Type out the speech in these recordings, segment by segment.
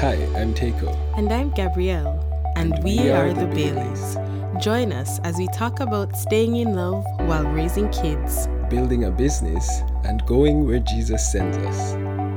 Hi, I'm Teiko. And I'm Gabrielle. And we are the Baileys. Join us as we talk about staying in love while raising kids, Building a business, and going where Jesus sends us.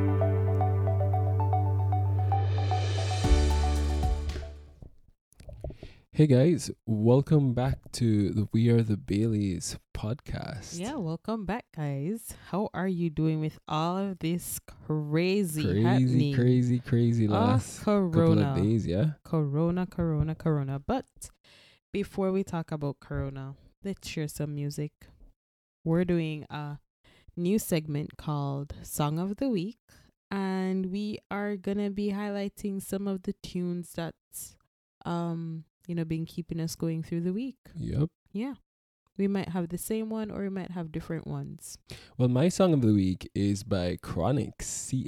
Hey guys, welcome back to the We Are the Baileys podcast. Yeah, welcome back, guys. How are you doing with all of this crazy happening? Crazy last couple of days, yeah? Corona. But before we talk about Corona, let's share some music. We're doing a new segment called Song of the Week, and we are gonna be highlighting some of the tunes that's been keeping us going through the week. Yep. Yeah. We might have the same one or we might have different ones. Well, my song of the week is by Chronixx,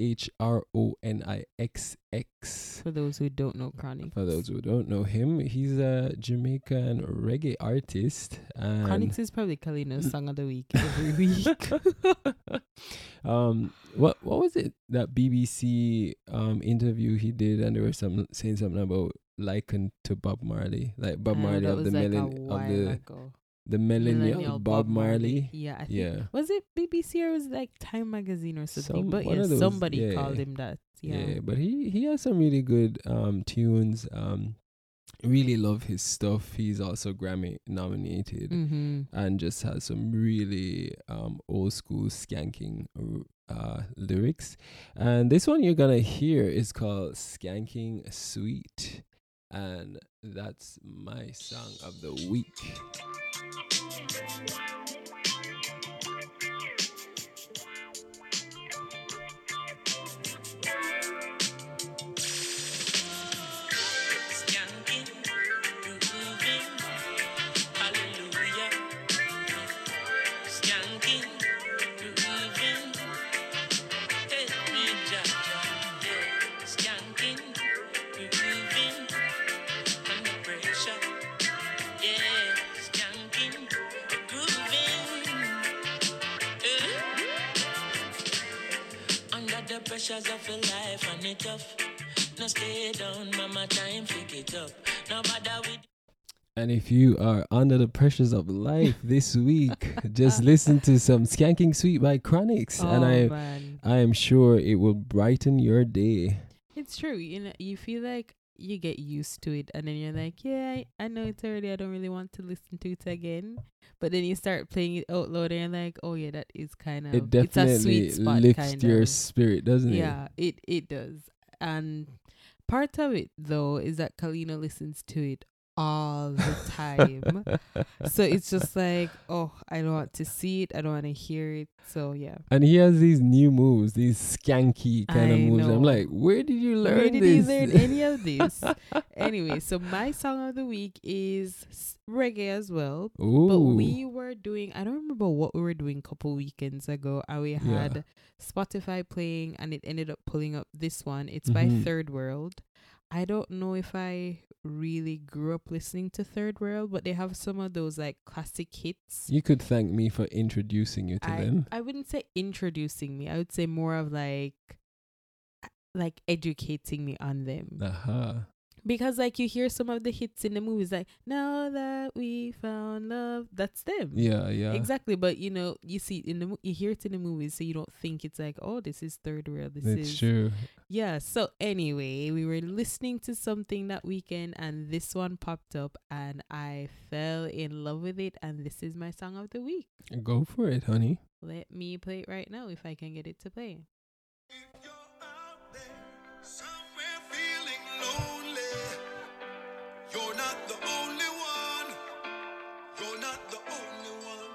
Chronixx. For those who don't know Chronixx. For those who don't know him, he's a Jamaican reggae artist. And Chronixx is probably Kalina's song of the week every week. What was it, that BBC interview he did, and they were saying something about likened to Bob Marley, like Bob Marley of the the millennial Bob Marley. Yeah, I think. Was it BBC or was it like Time Magazine or something? But yeah, somebody called him that. Yeah, but he has some really good tunes. Really love his stuff. He's also Grammy nominated, and just has some really old school skanking lyrics. And this one you're gonna hear is called Skanking Sweet, and that's my song of the week. Pressures of your life and it tough. No stay down, mama, time pick it up. No bother with. And if you are under the pressures of life this week, just listen to some Skanking Sweet by Chronixx, and I am sure it will brighten your day. It's true. You feel like you get used to it, and then you're like, yeah, I know it's already, I don't really want to listen to it again. But then you start playing it out loud and you're like, oh yeah, that is kind of, it definitely it's a sweet spot, lifts your spirit, doesn't it? Yeah, it does. And part of it though is that Kalina listens to it all the time. So it's just like, oh, I don't want to see it, I don't want to hear it. So yeah. And he has these new moves, these skanky kind of moves. I'm like, where did you learn this? Where did you learn any of this? Anyway, so my song of the week is reggae as well. Ooh. But we were doing, I don't remember what we were doing a couple weekends ago, and we had Spotify playing, and it ended up pulling up this one. It's by Third World. I don't know if I really grew up listening to Third World, but they have some of those like classic hits. You could thank me for introducing you to them. I wouldn't say introducing me. I would say more of like educating me on them. Because like you hear some of the hits in the movies, like now that we found love, that's them. Yeah. Exactly. But you see you hear it in the movies, so you don't think it's like, oh, this is Third World. It's true. Yeah. So anyway, we were listening to something that weekend, and this one popped up, and I fell in love with it. And this is my song of the week. Go for it, honey. Let me play it right now if I can get it to play. If you're out there somewhere feeling lonely, you're not the only one. You're not the only one.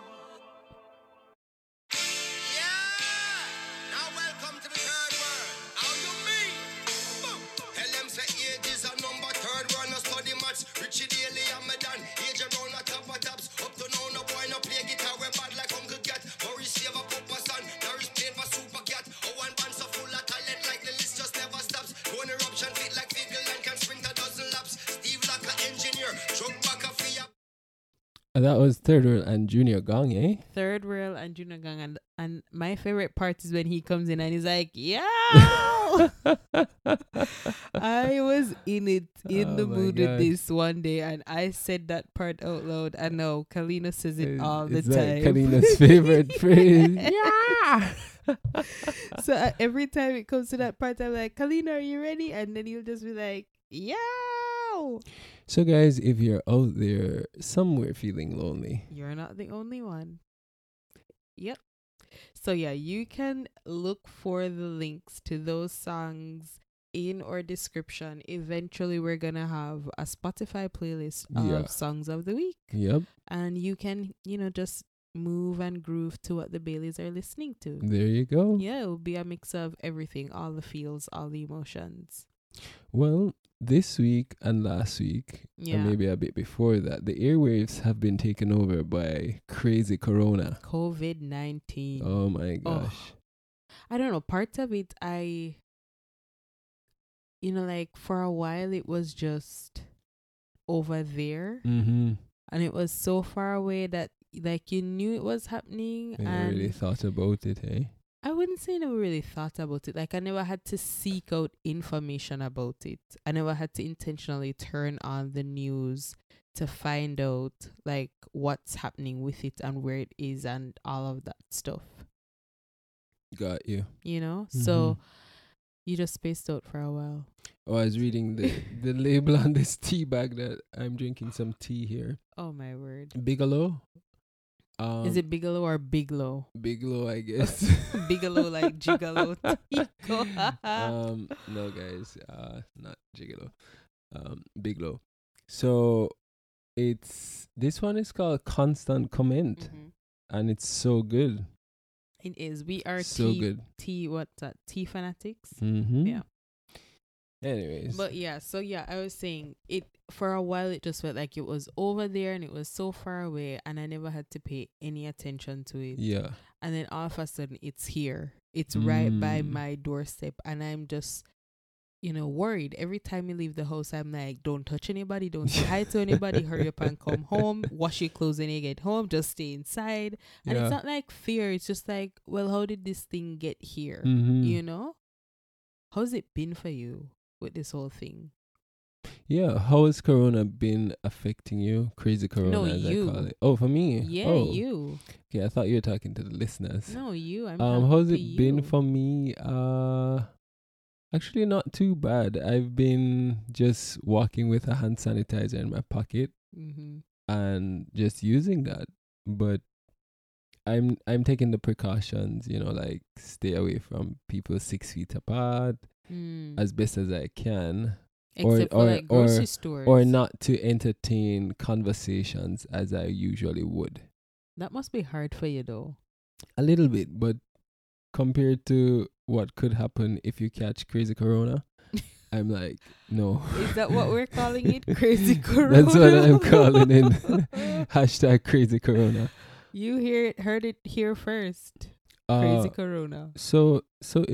Yeah! Now welcome to the third world. How you mean? Boom. Tell them say age is a number. Third world no study much. Richie Daly and me done. Age around the top of tops. Up to now no boy no play guitar. We bad like Uncle Cat. Maurice Shaver, Papa Son. Norris played for Super Cat. Oh, one band so full of talent like the list just never stops. One eruption fit like Figgle and can sprint a dozen laps. Steve Locker engineer. Truck back a fear. That was Third World and Junior Gong, eh? Third World and Junior Gong, and my favorite part is when he comes in and he's like, "Yo, I was in the my mood with gosh. this one day, and I said that part out loud. I know Kalina says it all the It's time. like Kalina's favorite phrase. Yeah. So every time it comes to that part, I'm like, Kalina, are you ready? And then you'll just be like, yeah. So guys, if you're out there somewhere feeling lonely, You're not the only one. Yep. So yeah, you can look for the links to those songs in our description. Eventually we're gonna have a Spotify playlist of Yeah. songs of the week. yep, And you can, just move and groove to what the Baileys are listening to. there you go. Yeah, it'll be a mix of everything, all the feels, all the emotions. Well, this week and last week, Yeah. and maybe a bit before that, the airwaves have been taken over by crazy corona. COVID-19. Oh my gosh. I don't know. Part of it, like for a while it was just over there, Mm-hmm. and it was so far away that like you knew it was happening, I and really thought about it, eh? I wouldn't say I never really thought about it. Like I never had to seek out information about it. I never had to intentionally turn on the news to find out like what's happening with it and where it is and all of that stuff. Got you. So you just spaced out for a while. Oh, I was reading the label on this tea bag that I'm drinking some tea here. Oh my word. Bigelow. Is it Bigelow or Biglow? Bigelow, I guess. Bigelow like Gigolo. No guys, not Gigolo. Bigelow. So this one is called Constant Comment, and it's so good. It is. We are So good. what's that? Tea fanatics. Mm-hmm. Yeah. Anyways. But yeah, so yeah, I was saying it for a while. It just felt like it was over there and it was so far away, and I never had to pay any attention to it. Yeah. And then all of a sudden, it's here. It's right by Mm. my doorstep, and I'm just, worried. Every time you leave the house, I'm like, don't touch anybody, don't say hi to anybody, hurry up and come home, wash your clothes when you get home, just stay inside. And Yeah. it's not like fear, it's just like, well, how did this thing get here? Mm-hmm. How's it been for you with this whole thing? Yeah. How has Corona been affecting you? Crazy Corona, No, as you. I call it. Oh, for me. Yeah, Oh. you. Okay, I thought you were talking to the listeners. No, you. I'm how's talking it to been you. for me? Actually not too bad. I've been just walking with a hand sanitizer in my pocket Mm-hmm. and just using that. But I'm taking the precautions, like stay away from people 6 feet apart as best as I can. Except for like grocery stores. Or not to entertain conversations as I usually would. That must be hard for you though. A little bit, but compared to what could happen if you catch crazy corona, I'm like, no. Is that what we're calling it? Crazy corona? That's what I'm calling it. Hashtag crazy corona. You heard it here first. Crazy corona. So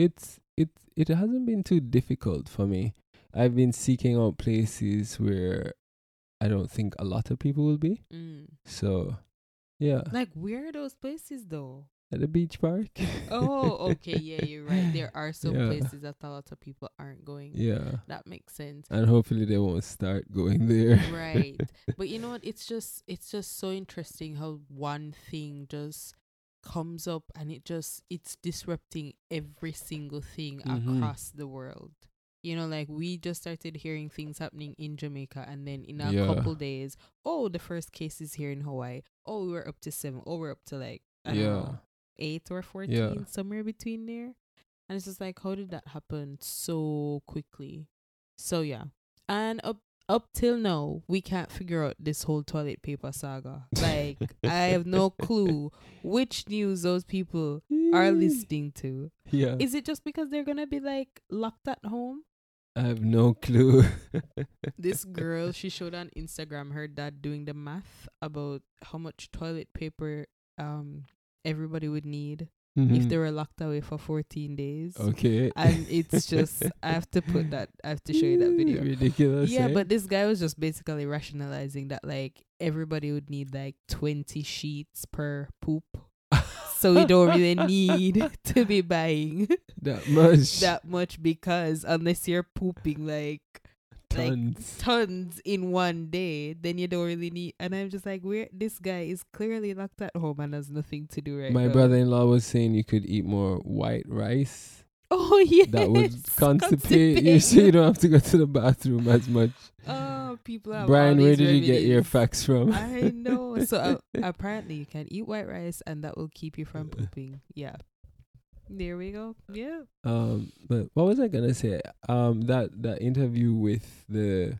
it hasn't been too difficult for me. I've been seeking out places where I don't think a lot of people will be. So, yeah. Like, where are those places though? At the beach park. Oh, okay. Yeah, you're right. There are some Yeah. places that a lot of people aren't going. Yeah. That makes sense. And hopefully they won't start going there. Right. But you know what? It's just so interesting how one thing just comes up and it's disrupting every single thing across the world. Like we just started hearing things happening in Jamaica, and then in a couple days, the first case is here in Hawaii. Oh, we were up to 7. Oh, we're up to like, I don't know, 8 or 14, somewhere between there. And it's just like, how did that happen so quickly? So yeah. And up till now, we can't figure out this whole toilet paper saga. Like, I have no clue which news those people are listening to. Yeah. Is it just because they're gonna be like locked at home? I have no clue. This girl, she showed on Instagram her dad doing the math about how much toilet paper everybody would need if they were locked away for 14 days. Okay. And it's just, I have to show you that video. Ridiculous. Yeah, eh? but this guy was just basically rationalizing that like everybody would need like 20 sheets per poop. So we don't really need to be buying that much because unless you're pooping like tons in one day, then you don't really need. And I'm just like, where this guy is clearly locked at home and has nothing to do right now. My brother-in-law was saying you could eat more white rice. Oh yeah, that would constipate you, so you don't have to go to the bathroom as much. Oh, people have Brian, all where these did you get your remedies. facts from? I know. So apparently you can eat white rice and that will keep you from pooping. Yeah. There we go. Yeah. But what was I gonna say? That interview with the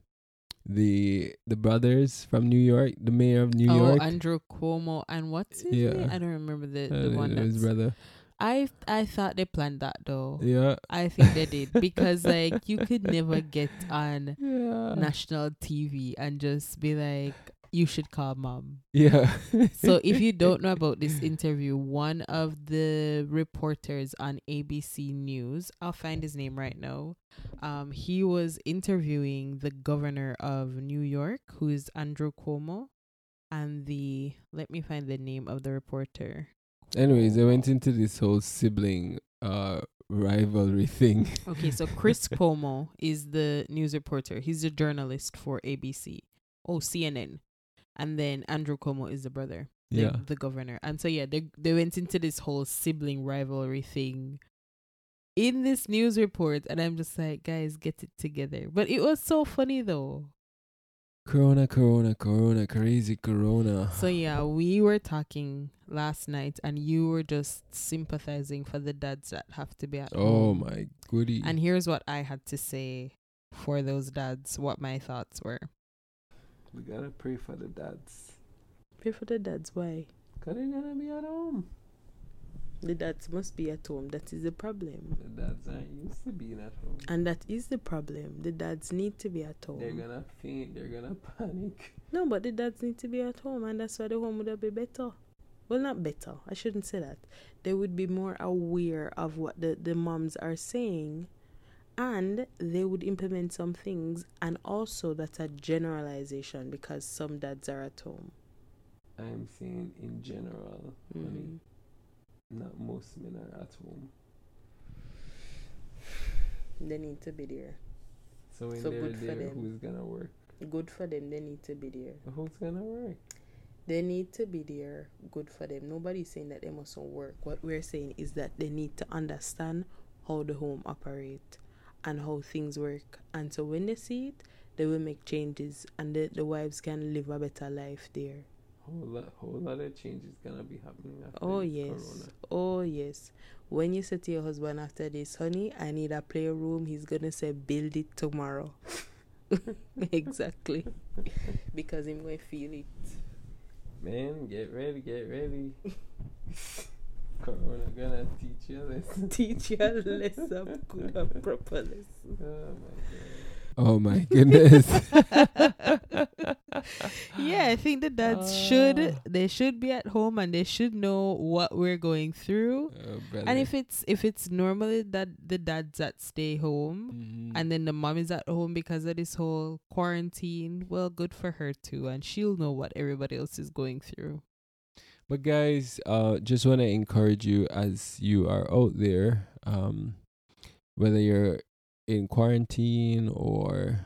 brothers from New York, the mayor of New York. Andrew Cuomo and what's his name? I don't remember the one that's his brother. I thought they planned that though. Yeah. I think they did because like you could never get on national TV and just be like, you should call mom. Yeah. So if you don't know about this interview, one of the reporters on ABC News, I'll find his name right now. He was interviewing the governor of New York, who is Andrew Cuomo, and let me find the name of the reporter. Anyways, they went into this whole sibling rivalry thing. Okay, so Chris Cuomo is the news reporter. He's a journalist for ABC. Oh, CNN. And then Andrew Cuomo is the brother, the governor. And so, yeah, they went into this whole sibling rivalry thing in this news report. And I'm just like, guys, get it together. But it was so funny, though. Corona, crazy corona. So, yeah, we were talking last night and you were just sympathizing for the dads that have to be at home. Oh, my goodie. And here's what I had to say for those dads, what my thoughts were. We gotta pray for the dads. Pray for the dads, why? Because they're gonna be at home. The dads must be at home. That is the problem. The dads aren't used to being at home. And that is the problem. The dads need to be at home. They're gonna faint. They're gonna panic. No, but the dads need to be at home. And that's why the home would be better. Well, not better. I shouldn't say that. They would be more aware of what the moms are saying. And they would implement some things. And also that's a generalization because some dads are at home. I'm saying in general, honey, not most men are at home. They need to be there. So when they're there, who's gonna work? Good for them. They need to be there. Who's gonna work? They need to be there. Good for them. Nobody's saying that they mustn't work. What we're saying is that they need to understand how the home operates and how things work. And so when they see it, they will make changes and the wives can live a better life there. Whole lot of changes gonna be happening after Corona. Oh yes. When you say to your husband after this, honey, I need a playroom, he's gonna say build it tomorrow. Exactly. Because he's going to feel it. Man, get ready. Corona gonna teach you a lesson. Teach you a lesson, good and proper lesson. Oh my goodness. Yeah, I think the dads should be at home and they should know what we're going through. And if it's normally that the dads that stay home and then the mom is at home because of this whole quarantine, well, good for her too, and she'll know what everybody else is going through. But guys, just want to encourage you as you are out there, whether you're in quarantine or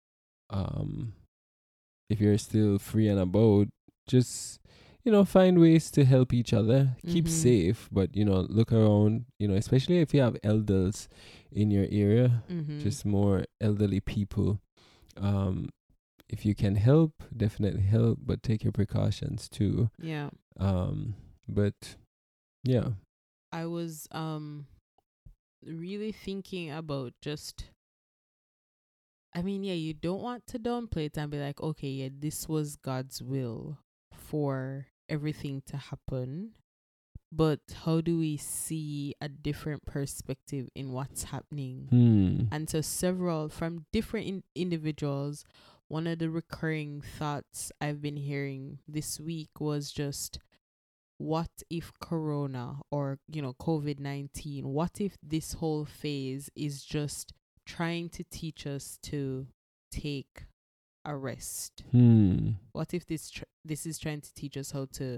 if you're still free and about, just find ways to help each other. Keep safe, but look around, especially if you have elders in your area, just more elderly people. If you can help, definitely help, but take your precautions too. Yeah. But yeah, I was really thinking about you don't want to downplay it and be like, okay, yeah, this was God's will for everything to happen, but how do we see a different perspective in what's happening? And so from different individuals, one of the recurring thoughts I've been hearing this week was just, what if Corona or, COVID-19, what if this whole phase is just trying to teach us to take a rest? What if this is trying to teach us how to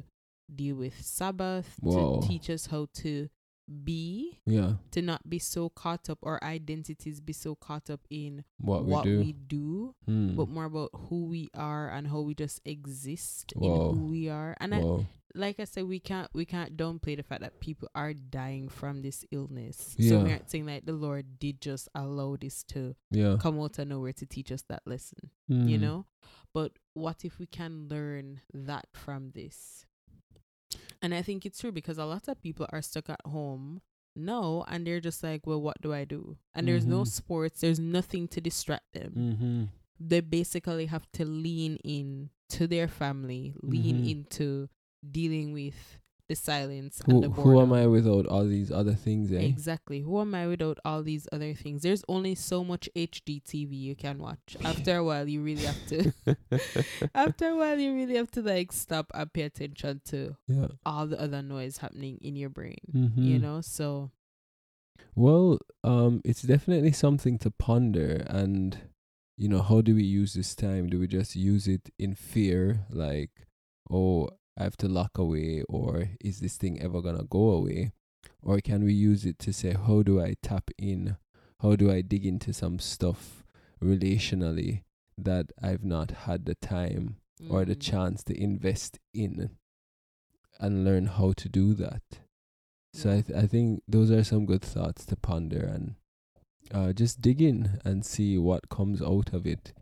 deal with Sabbath, Whoa. to teach us how to be, Yeah. to not be so caught up, our identities be so caught up in What we do. do, but more about who we are and how we just exist Whoa. in who we are. And Whoa. like I said, we can't downplay the fact that people are dying from this illness. Yeah. So we aren't saying like the Lord did just allow this to Yeah. come out of nowhere to teach us that lesson, you know? But what if we can learn that from this? And I think it's true, because a lot of people are stuck at home now and they're just like, well, what do I do? And there's no sports, there's nothing to distract them. They basically have to lean in to their family, lean into dealing with the silence and the boredom. Who am I without all these other things, eh? Exactly. Who am I without all these other things? There's only so much HGTV you can watch. After a while, you really have to. After a while, you really have to like stop and pay attention to all the other noise happening in your brain. You know, so. Well, it's definitely something to ponder, and you know, how do we use this time? Do we just use it in fear, like, oh, I have to lock away, or is this thing ever gonna go away? Or can we use it to say, how do I tap in? How do I dig into some stuff relationally that I've not had the time or the chance to invest in, and learn how to do that? So I think those are some good thoughts to ponder, and just dig in and see what comes out of it.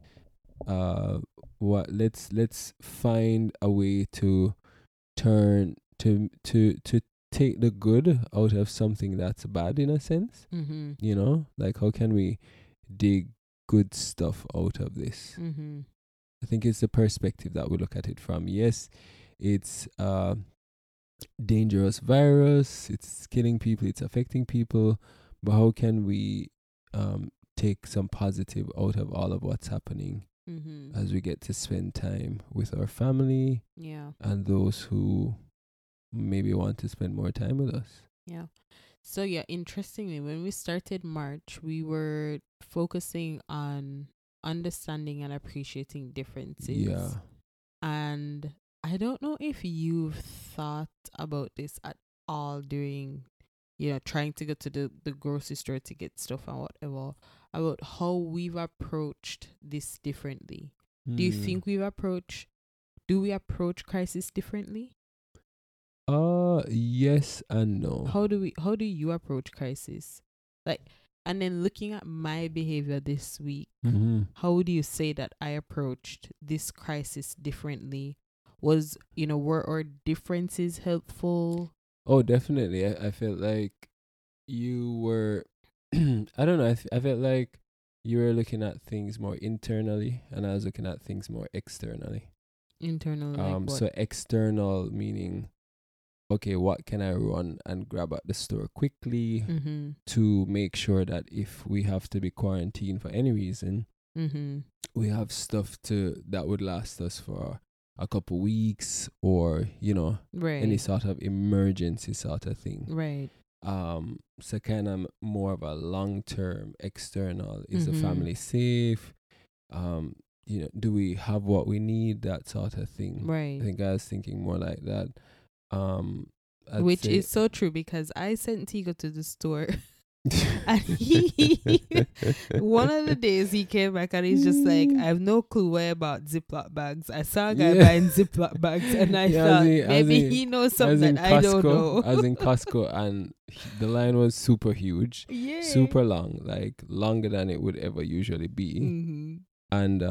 Let's find a way to turn to take the good out of something that's bad, in a sense. You know, like, how can we dig good stuff out of this? I think it's the perspective that we look at it from. Yes, it's dangerous virus, it's killing people, it's affecting people, but how can we take some positive out of all of what's happening as we get to spend time with our family and those who maybe want to spend more time with us. So interestingly, when we started March, we were focusing on understanding and appreciating differences. And I don't know if you've thought about this at all during, trying to go to the grocery store to get stuff and whatever, about how we've approached this differently. Do you think do we approach crisis differently? Yes and no. How do you approach crisis? Like, and then looking at my behavior this week, how would you say that I approached this crisis differently? Was, were our differences helpful? Oh, definitely. I felt like you were, I don't know, I felt like you were looking at things more internally, and I was looking at things more externally. Internally, like what? So external meaning, okay, what can I run and grab at the store quickly to make sure that if we have to be quarantined for any reason, we have stuff that would last us for a couple weeks, or any sort of emergency sort of thing. So kind of more of a long-term external. Is the family safe? Do we have what we need? That sort of thing. I think I was thinking more like that. Which is so true, because I sent Tigo to the store and one of the days he came back and he's just like, I have no clue why about Ziploc bags. I saw a guy buying Ziploc bags and I thought maybe he knows something that I don't know. I was in Costco and the line was super huge, super long, like longer than it would ever usually be. And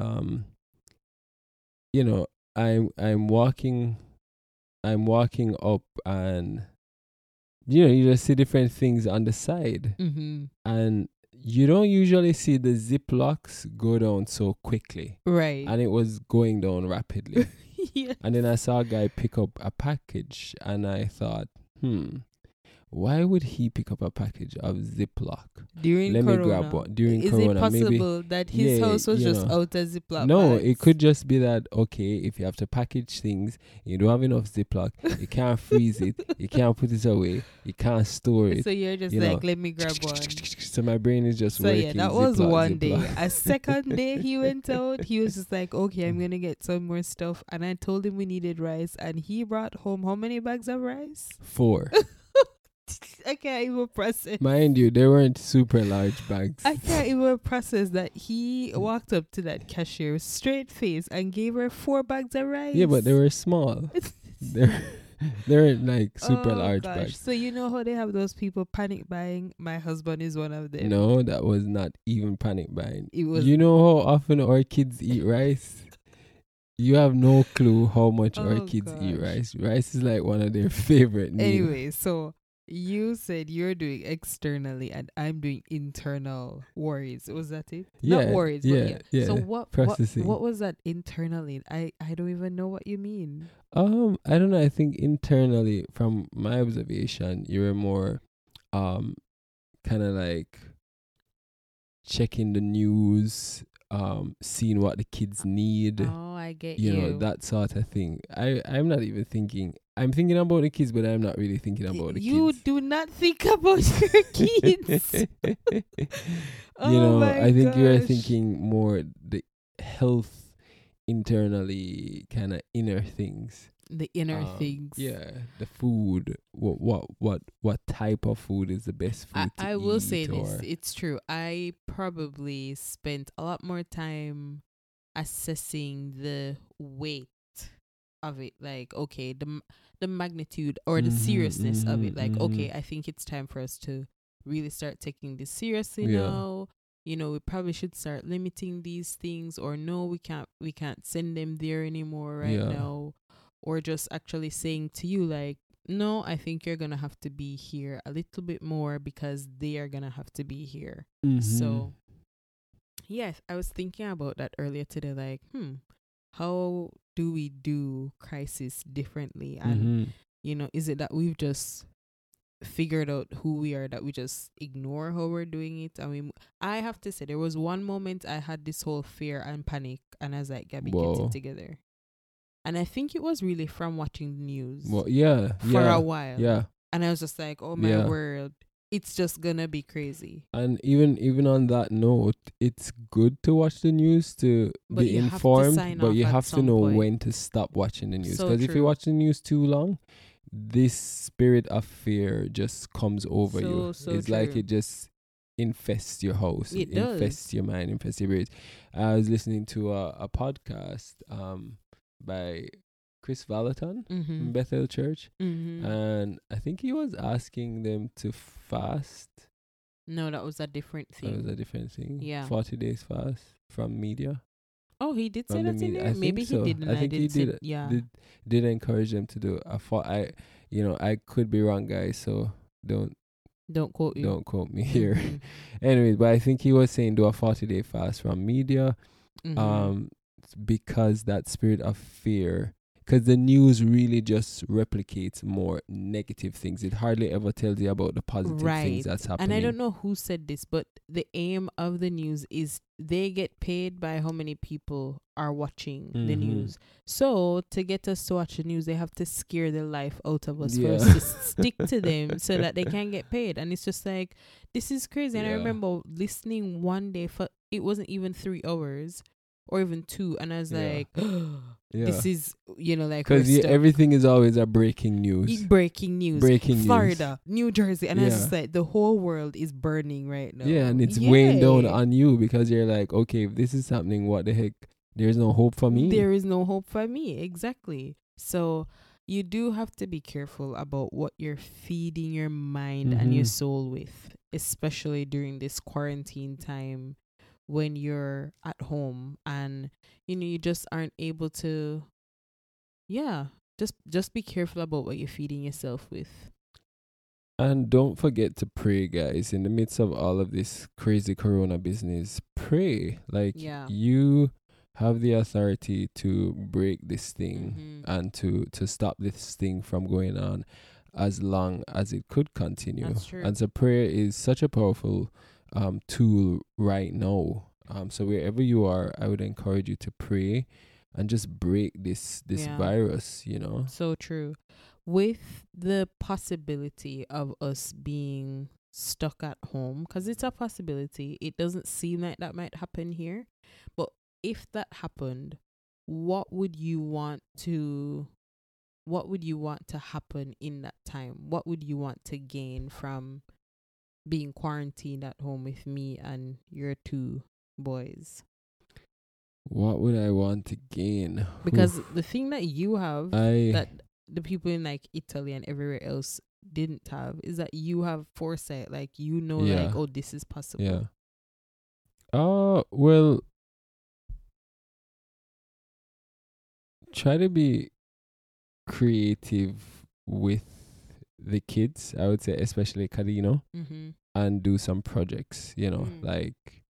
I'm walking up, and you just see different things on the side, and you don't usually see the Ziplocs go down so quickly, and it was going down rapidly. And then I saw a guy pick up a package, and I thought, why would he pick up a package of Ziploc? During Let Corona. me grab one. During Is Corona, it possible maybe. that his Yeah, house was you just know. out of Ziploc No, bags? it could just be that, okay, if you have to package things, you don't have enough Ziploc, you can't freeze it, you can't put it away, you can't store it. So you're just you like, know. let me grab one. So my brain is just So working. yeah, that was Ziploc, one day. Ziploc. A second day he went out, he was just like, okay, I'm gonna get some more stuff. And I told him we needed rice, and he brought home how many bags of rice? 4. I can't even process. Mind you, they weren't super large bags. I can't even process that he walked up to that cashier straight face and gave her 4 bags of rice. Yeah, but they were small. they weren't like super Oh, large gosh. bags. So you know how they have those people panic buying? My husband is one of them. No, that was not even panic buying. It was. You know how often our kids eat rice? You have no clue how much our Oh, kids eat gosh. rice. Rice is like one of their favorite meals. Anyway, so you said you're doing externally and I'm doing internal worries. Was that it? Yeah, Not worries, yeah, but yeah. yeah, So what processing. what was that internally? I don't even know what you mean. I don't know. I think internally, from my observation, you were more, kind of like checking the news, seeing what the kids need. Oh, I get You know, that sort of thing. I'm not even thinking. I'm thinking about the kids, but I'm not really thinking about the You kids. do not think about your kids. Oh You know, my I think you are gosh. thinking more the health internally, kind of inner things. The inner things. Yeah, the food. What type of food is the best food to I will eat? say this. Or It's true. I probably spent a lot more time assessing the weight of it. Like, okay, the magnitude or the seriousness of it. Like, okay, I think it's time for us to really start taking this seriously Yeah. now. You know, we probably should start limiting these things, or no, we can't send them there anymore right Yeah. now. Or just actually saying to you, like, no, I think you're going to have to be here a little bit more because they are going to have to be here. So, yes, I was thinking about that earlier today. Like, how do we do crisis differently? And, you know, is it that we've just figured out who we are, that we just ignore how we're doing it? I mean, I have to say, there was one moment I had this whole fear and panic, and I was like, Gabby, get Whoa. it together. And I think it was really from watching the news Well, yeah, for a while. yeah. And I was just like, oh my Yeah. word, it's just gonna be crazy. And even on that note, it's good to watch the news to But be you have to informed, sign but off you at have to some know point. when to stop watching the news. So Because if you true. watch the news too long, this spirit of fear just comes over you. So It's like true. it just infests your house. It does. Infests your mind, infests your brain. I was listening to a podcast by Chris Valaton from Bethel Church, and I think he was asking them to fast. No, that was a different That was thing. a different thing. Yeah. 40 days fast from media. Oh, he did say From the that in media. there? I Maybe think so. he didn't. I think he didn't see- did. Yeah. Did encourage them to do it. I could be wrong, guys. So don't Don't quote you. quote me here. Mhm. Anyways, but I think he was saying do a 40-day fast from media. Mhm. Because that spirit of fear, because the news really just replicates more negative things. It hardly ever tells you about the positive Right. things that's happening. And I don't know who said this, but the aim of the news is they get paid by how many people are watching the Mhm. news. So to get us to watch the news, they have to scare the life out of us for Yeah. us to stick to them so that they can get paid. And it's just like, this is crazy. And I Yeah. remember listening one day for, it wasn't even 3 hours or even 2. And I was Yeah. like, Yeah. this is, like, we're Because stuck. everything is always a breaking news. Breaking news. Breaking news. Florida, New Jersey. And I was Yeah. just like, the whole world is burning right now. Yeah, and it's weighing down Yay. on you because you're like, okay, if this is happening, what the heck? There's no hope for me. There is no hope for me. Exactly. So you do have to be careful about what you're feeding your mind and your Mhm. soul with, especially during this quarantine time when you're at home and you just aren't able to just be careful about what you're feeding yourself with. And don't forget to pray, guys. In the midst of all of this crazy corona business, pray. Like, Yeah. you have the authority to break this thing Mhm. and to stop this thing from going on. as long as it could continue. That's true. And so prayer is such a powerful tool right now. So wherever you are, I would encourage you to pray and just break this Yeah. virus, you know. So true. With the possibility of us being stuck at home, because it's a possibility, it doesn't seem like that might happen here. But if that happened, what would you want to happen in that time? What would you want to gain from being quarantined at home with me and your two boys? What would I want to gain? Because the thing that you have I that the people in like Italy and everywhere else didn't have is that you have foresight. Like, you know, Yeah. like, oh, this is possible. yeah. Well, try to be creative with the kids, I would say, especially Carino, Mm-hmm. and do some projects, you know, Mm. like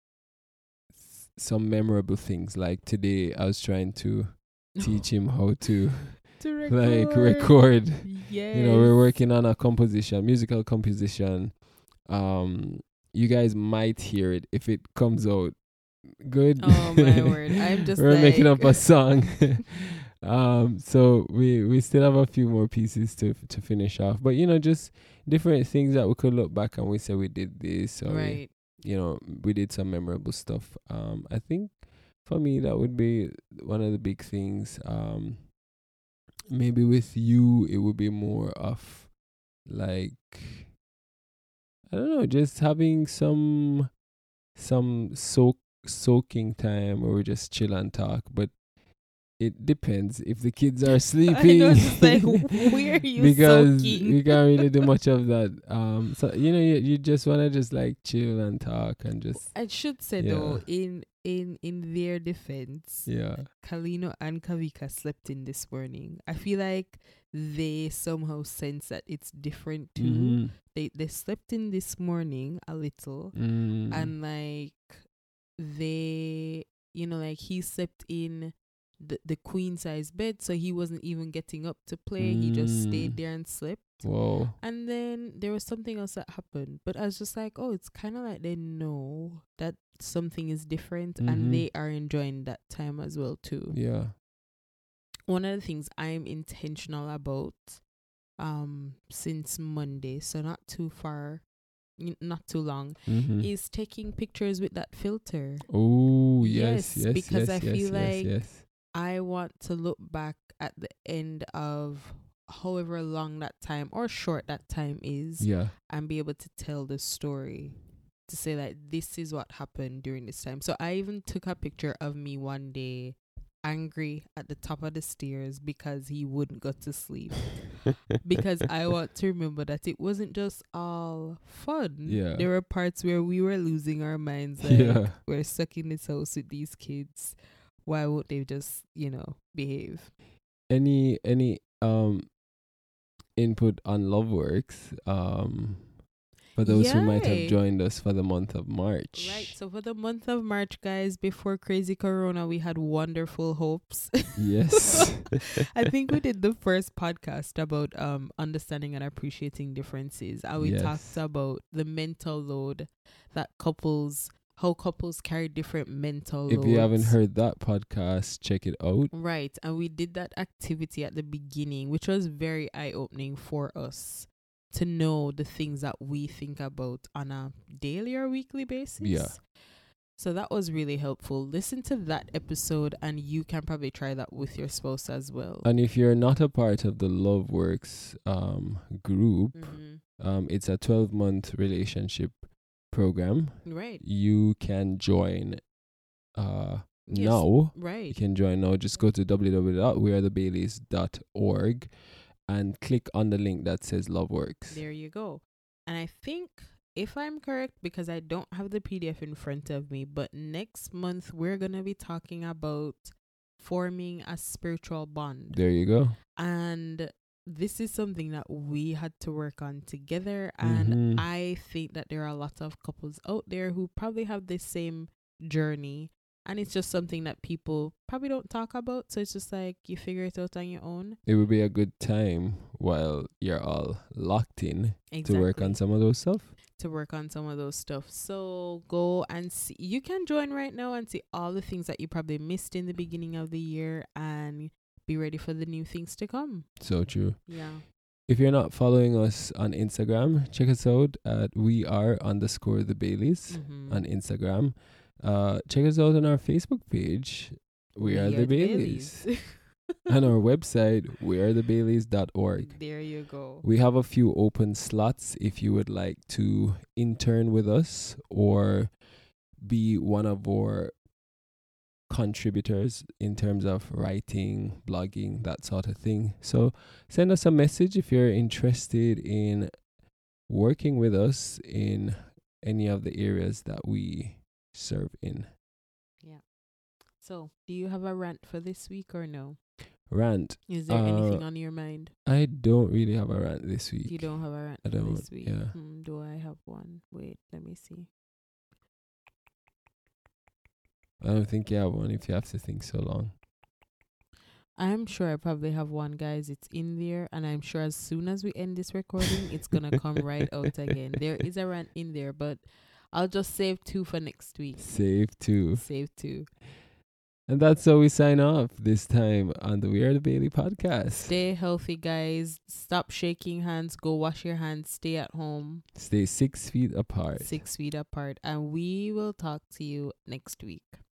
some memorable things. Like today, I was trying to teach him how to like record. Yes. You know, we're working on a musical composition. You guys might hear it if it comes out good. Oh my word! I'm just we're making like- up a song. So we still have a few more pieces to finish off, but you know, just different things that we could look back and we say we did this, or Right. we did some memorable stuff. I think for me that would be one of the big things. Maybe with you it would be more of like, I don't know, just having some soaking time where we just chill and talk, but it depends if the kids are sleeping. I know, just like, where are you because soaking? we can't really do much of that. So you just wanna just like chill and talk and just I should say though, in their defense, yeah. Kalino and Kavika slept in this morning. I feel like they somehow sense that it's different too. Mhm. They slept in this morning a little, Mm. and like they, like he slept in the queen size bed, so he wasn't even getting up to play. He just stayed there and slept. Whoa. And then there was something else that happened, but I was just like, oh, it's kind of like they know that something is different, Mhm. and they are enjoying that time as well too. Yeah. One of the things I'm intentional about since Monday, so not too far, not too long, Mhm. is taking pictures with that filter. Oh yes, yes, because yes, I feel yes, like yes. I want to look back at the end of however long that time or short that time is, Yeah. and be able to tell the story, to say like, this is what happened during this time. So I even took a picture of me one day angry at the top of the stairs because he wouldn't go to sleep, because I want to remember that it wasn't just all fun. Yeah. There were parts where we were losing our minds, like, Yeah. we're stuck in this house with these kids. Why won't they just, behave? Any input on Loveworks for those who might have Yay. joined us for the month of March. Right. So for the month of March, guys, before crazy corona, we had wonderful hopes. Yes. I think we did the first podcast about understanding and appreciating differences. And we Yes. talked about the mental load that how couples carry different mental loads. If you haven't heard that podcast, check it out. Right. And we did that activity at the beginning, which was very eye-opening for us to know the things that we think about on a daily or weekly basis. Yeah. So that was really helpful. Listen to that episode, and you can probably try that with your spouse as well. And if you're not a part of the Loveworks group, Mhm. it's a 12-month relationship program. Right. You can join Yes. now. You Right. can join now. Just go to www.wearethebaileys.org and click on the link that says Loveworks. There you go. And I think, if I'm correct, because I don't have the PDF in front of me, but next month we're going to be talking about forming a spiritual bond. There you go. And this is something that we had to work on together. And Mhm. I think that there are a lot of couples out there who probably have the same journey And it's just something that people probably don't talk about. So it's just like you figure it out on your own. It would be a good time while you're all locked in to work on some of those stuff. So go and see. You can join right now and see all the things that you probably missed in the beginning of the year and be ready for the new things to come. So true. Yeah. If you're not following us on Instagram, check us out at @WeAreTheBaileys on Instagram. Check us out on our Facebook page, We Are the Baileys. And our website, wearetheBaileys.org. There you go. We have a few open slots if you would like to intern with us or be one of our contributors in terms of writing, blogging, that sort of thing. So send us a message if you're interested in working with us in any of the areas that we serve in. Yeah. So, do you have a rant for this week or no? Rant. Is there anything on your mind? I don't really have a rant this week. You don't have a rant I don't, this week? yeah. Do I have one? Wait, let me see. I don't think you have one if you have to think so long. I'm sure I probably have one, guys. It's in there, and I'm sure as soon as we end this recording, it's gonna come right out again. There is a rant in there, but I'll just save 2 for next week. Save 2. Save 2. And that's how we sign off this time on the We Are the Bailey podcast. Stay healthy, guys. Stop shaking hands. Go wash your hands. Stay at home. Stay 6 feet apart. 6 feet apart. And we will talk to you next week.